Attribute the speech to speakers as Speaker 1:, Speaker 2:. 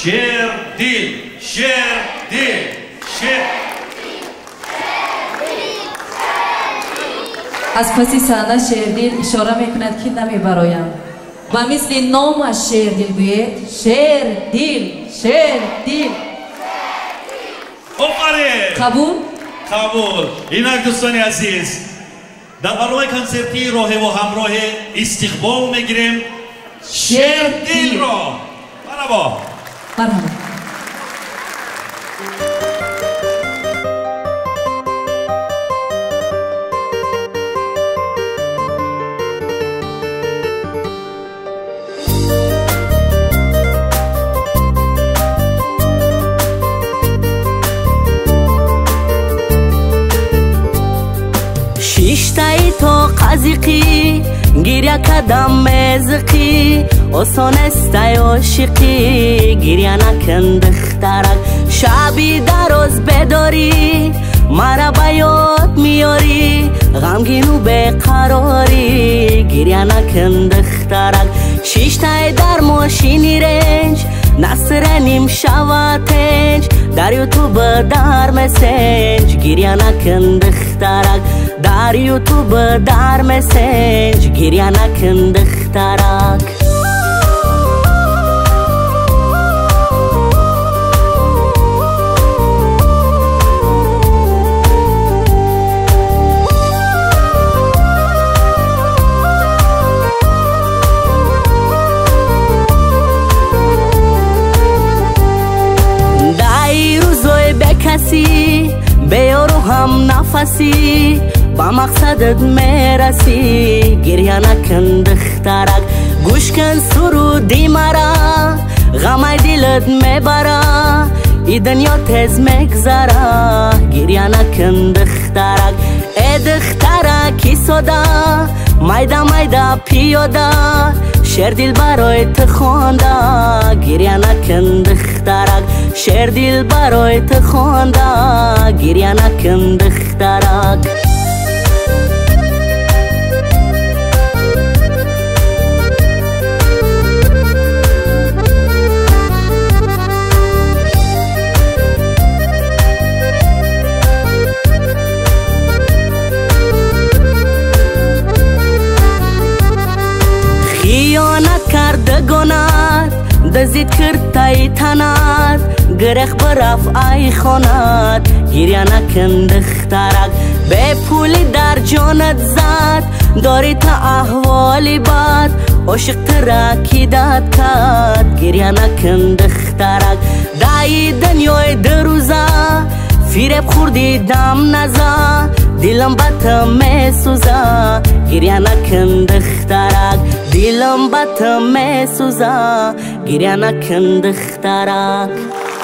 Speaker 1: شعر دل، شعر دل، شعر.
Speaker 2: از پسی صحنه شعردل اشاره میکند که نمیبرایم و مثل نامش شعردل گوید شعردل، شعردل.
Speaker 1: آفرین.
Speaker 2: قبول؟
Speaker 1: قبول. اینک دوستان عزیز در برنامه کنسرتی راه و همراه استقبال میگیریم شعردل را. مرحبا.
Speaker 2: مرحبا.
Speaker 3: شیشتای تو قزیقی گیریا کدام مزقی آسان استای عاشقی گیریا نکن دخترک شبی دراز بداری مرا بیاد میاری غمگینو بقراری گیریا نکن دخترک شیشتای در ماشینی رنج نصرنیم شواتنج در یوتیوب در مسنج گیریا نکن دخترک در یوتیوب در مسنج گیریا نکن دخترک کسی بیارو هم نفسی با مقصدت میرسی گریه نکن دخترک گوش کن سرودی مرا غم دلت میبره ای دنیا تیز میگذره گریه نکن دخترک ای دخترکی سودا مایدا مایدا پیاده شعر دل برای تو خونده گریه نکن دخترک شعر دل برای تو خونده گریه نکن دخترک خیانت کرده گناه دزید کرد تای تنات گرخ برف ای خونات گریه نکن دخترک به پولی در جانت زد داری تا احوالی بد عاشق ترکی داد کد گریه نکن دخترک دای دنیای دروزه فیرب خوردی دم نزا دلم بطم میسوزه گریه نکن دخترک دلم بطم میسوزه گریه نکن دخترک